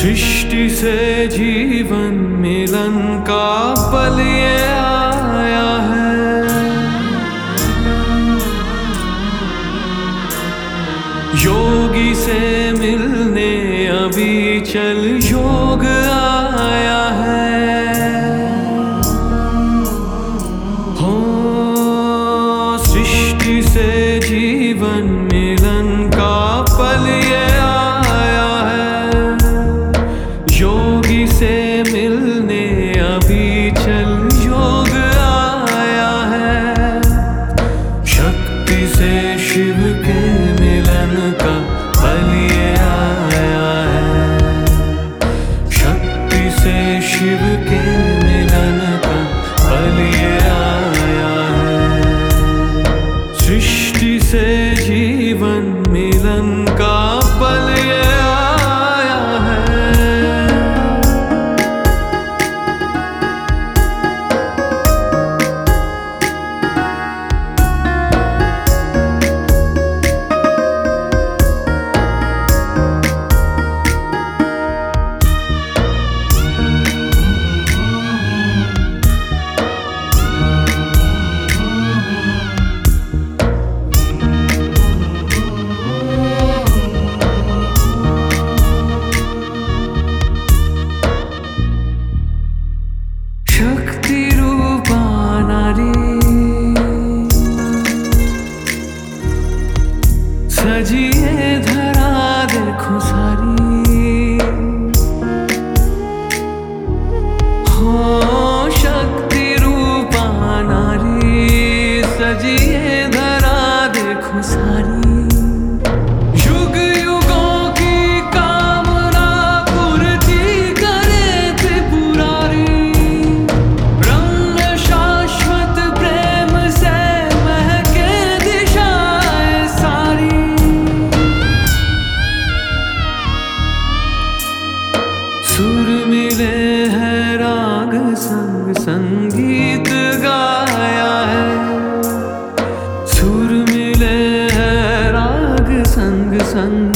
सृष्टि से जीवन मिलन का पल ये आया है। योगी से मिलने अभी चल योग आया है। हो सृष्टि से जीवन मिलन का पल ये आया है। योगी से मिलने अभी चल योग आया है। शक्ति से शिव के मिलन का पल ये आया है। शक्ति से शिव के मिलन का पल ये आया है। सृष्टि से जीवन मिलन का पल ये आया है। शक्ति रूपा नारी सजिए धरा देखो सारी। हो शक्ति रूपा नारी सजिए धरा देखो सारी। युग युगों की कामना पूर्ति करे त्रिपुरारी। सुर मिले हैं राग संग संगीत गाया है। सुर मिले हैं राग संग संग